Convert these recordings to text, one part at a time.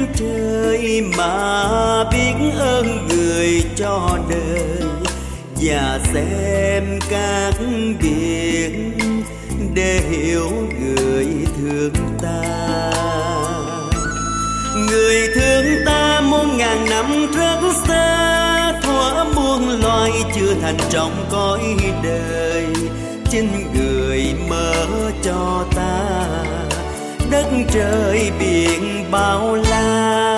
trời mà biết ơn người cho đời, và xem các biển để hiểu người thương ta. Người thương ta muôn ngàn năm rất xa, thuở muôn loài chưa thành trong cõi đời. Chính người mở cho ta đất trời biển bao la.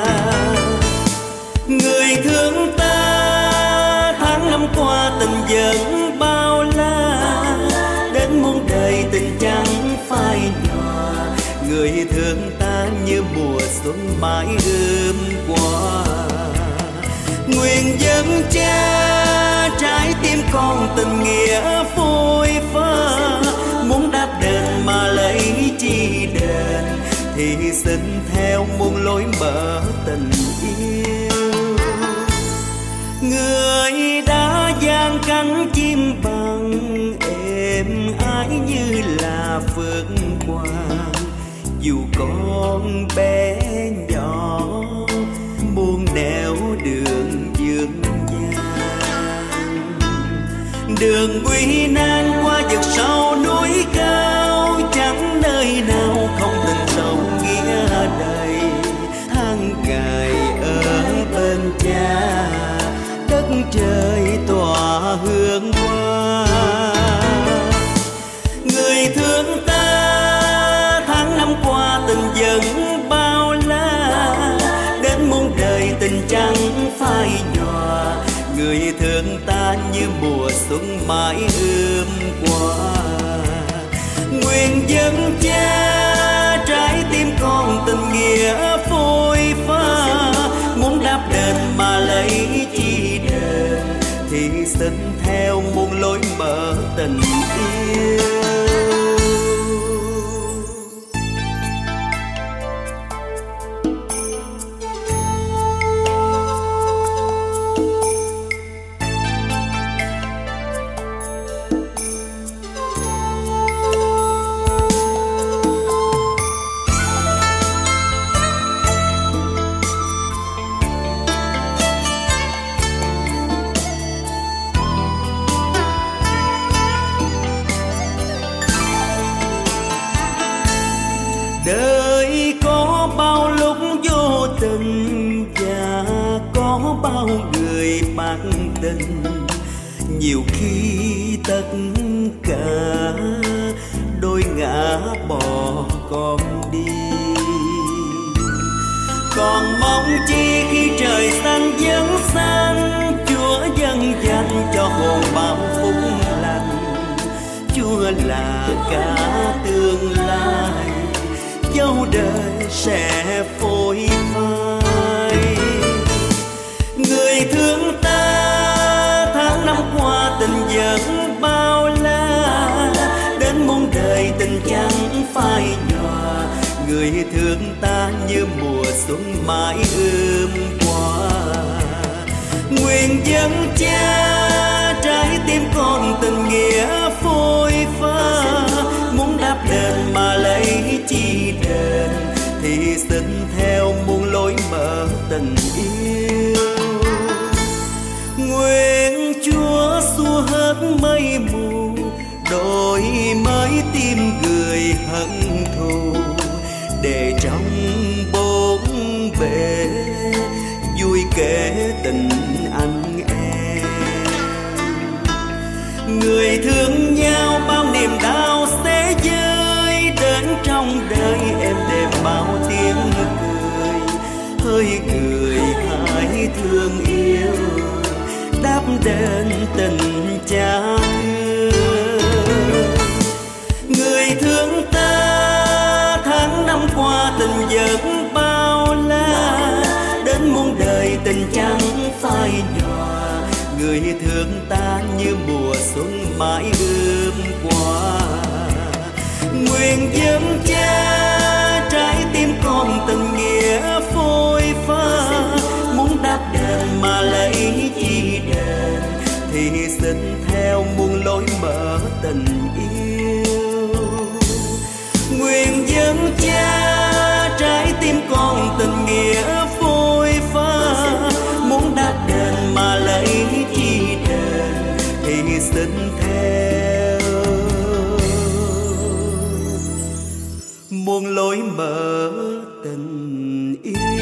Người thương ta tháng năm qua tình vẫn bao la, đến muôn đời tình chẳng phai nhòa. Người thương ta như mùa xuân mãi ươm qua. Nguyện dân cha trái tim con tình nghĩa phôi pha, muốn đáp đền mà lấy chi đền, thì xin theo muôn lối mở tình yêu. Người đã giang cánh chim bằng êm ái như là phượng hoàng, dù con bé nhỏ muôn nẻo đường dương gian. Đường quy nan qua vực sâu núi cao, chẳng nơi nào không tình sâu nghĩa đầy. Tháng ngày ở bên cha, đất trời tỏa hương hoa. Người thương ta tháng năm qua tình vẫn bao la, đến muôn đời tình chẳng phai nhòa. Người thương ta như mùa xuân mãi ươm qua. Nguyện dân cha trái tim con tình nghĩa phôi pha, muốn đáp đền mà lấy chi đền, thì xin theo muôn lối mở tình yêu. Đời có bao lúc vô tình và có bao người bạc tình, nhiều khi tất cả đôi ngã bỏ con đi. Còn mong chi khi trời xanh vẫn xanh, Chúa dâng dành cho hồn bao phúc lành. Chúa là cả tương lai, dấu đời sẽ phôi phai. Người thương ta tháng năm qua tình vẫn bao la, đến muôn đời tình chẳng phai nhòa. Người thương ta như mùa xuân mãi ươm qua. Nguyện dân cha trái tim con tình nghĩa phôi pha, muốn đáp đền mà lấy chi đền, thì xin theo muôn lối mở tình yêu. Nguyện Chúa xua hết mây mù, đổi mới tim người hận thù, để trong bốn bề vui kể tình anh em. Người thương nhau bao niềm đau sẽ rơi, đến trong đời em đêm bao tiếng cười. Hơi cười hãy thương yêu, đáp đền tình cha thương. Người thương ta tháng năm qua tình vẫn bao la, đến muôn đời tình chẳng phai nhòa. Người thương ta như mùa xuân mãi ươm qua. Nguyện dân cha trái tim con tình nghĩa phôi pha, muốn đáp đền mà lấy chi đền, thì xin theo muôn lối mở tình yêu. Nguyện dân cha trái tim con tình nghĩa muôn lối mở tình yêu.